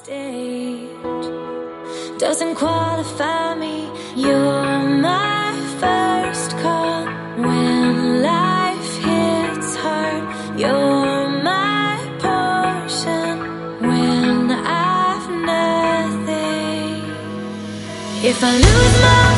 stage doesn't qualify me. You're my first call when life hits hard. You're my portion when I've nothing. If I lose my